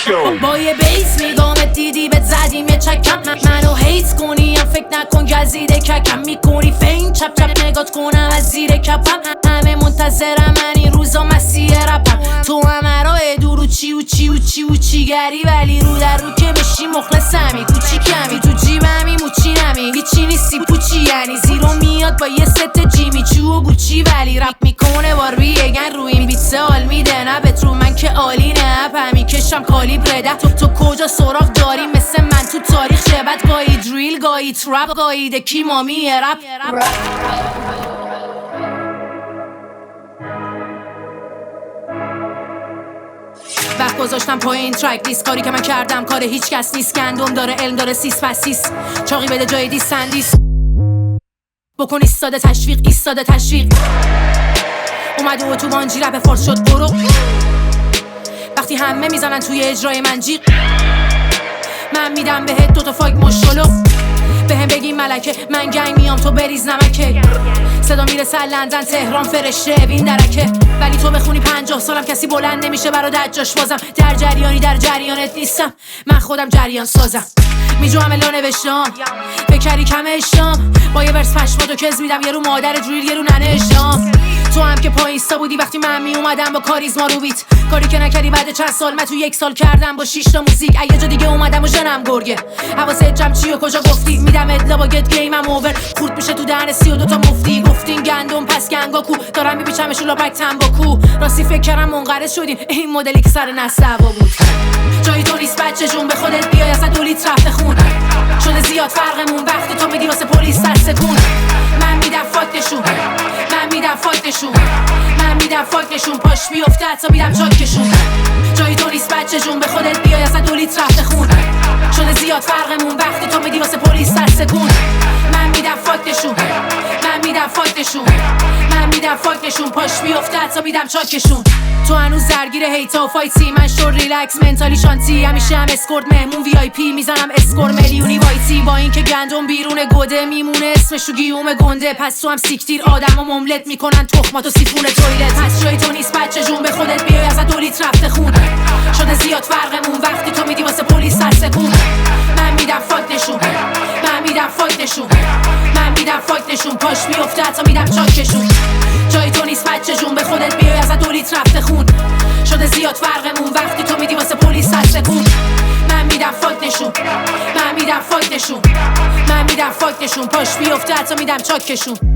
با یه بیس میگامت دیدی بهت زدیم یه چکم منو هیت کنی هم فکر نکن گزیده ککم میکنی فین چپ چپ نگات کنم از زیر کپم همه منتظرم من این روزا مسیح رپم تو همه را دور و چی و چی و چی و چی گری ولی رو در رو که بشی مخلصمی کوچی کمی تو جیبمی موچی نمی هیچی نیستی پوچی یعنی زیرو میاد با یه ست جیمی چو و گوچی ولی رپ میکنه باربی یگن رو این بیت سال میده نه بترو من که عالی نه پمی کشم کالی برده تو کجا سراغ داری مثل من تو تاریخ شبت گاهی دریل گاهی ترپ گاهی دکی مامی رپ وقت گذاشتم پایین ترک لیست کاری که من کردم کار هیچ کس نیست گندم داره علم داره سیس پسیس چاقی بده جای دیس سندیس بکن ایستاده تشویق ایستاده تشویق اومده و تو بانجی رپ فارس شد برو وقتی همه میزنن توی اجرای من جیغ من میدم بهت دوتا فایک مشلو بهم بگی ملکه من گنگ میام تو بریز نمکه صدا میرسه لندن تهران فرشته بین درکه ولی تو بخونی 50 سالم کسی بلند نمیشه برا دجاش بازم در جریانی در جریانت نیستم من خودم جریان سازم میجو همه نوشتم فکری کم اشتام با یه ورس پشماتو کز میدم یه رو مادر دریل یه رو ننه اشتام تو هم که پایستا بودی وقتی من می اومدم با کاریزما رو بیت کاری که نکردی بعد چند سال من تو 1 سال کردم با 6 تا موزیک یه جا دیگه اومدم و جنم گرگه حواست جمع چی و کجا گفتی میدم ادلا با گت گیمم اوور خورد میشه تو دهن 32 تا مفتی گفتین گندم پس گنگاکو دارم میپیچمش رو لاپک تنباکو راستی فکر کردم منقرض شدین این مدلی که سر نستعوا بود جایی تو نیست بچه جون به خودت بیای اصلا دولیت رفته خون شده زیاد فرقمون وقتی تو میدی واسه پلیس سر سکون من میدم فاکتشون من میدم فاکتشون من میدم فاکتشون پاش بیفته حتی میدم چاکشون جایی تو نیست بچه جون به خودت بیای اصلا دولیت رفته خون شده زیاد فرقمون وقتی تو میدی واسه پلیس سر سکون من میدم فاکتشون من میدم فاکتشون من میدم فاکتشون پاش بیفته حتی میدم چاکشون تو هنوز درگیر هیتا و فایتی من شور ریلکس منتالی شانتی همیشه هم اسکورت مهمون وی آی پی میزنم اسکور میلیونی وایتی با اینکه گندم بیرون گوده میمونه اسمشو گیوم گنده پس تو هم سیکتیر آدم و مملت میکنن تخماتو سیفون تویلت پس جای تو نیست بچه جون به خودت بیای ازت دولیت رفته خون شده زیاد فرقمون وقتی تو میدی واسه پلیس سر سکون من میدم فاکتشون من میدم فاکتشون من میدم فاکتشون پاش بیفته حتی میدم چاکشون جای تو نیست بچه جون به خودت بیای ازت دولیت رفته خون شده زیاد فرقمون وقتی تو میدی واسه پلیس سر سکون من میدم فاکتشون من میدم فاکتشون من میدم فاکتشون پاش بیفته حتی میدم چاکشون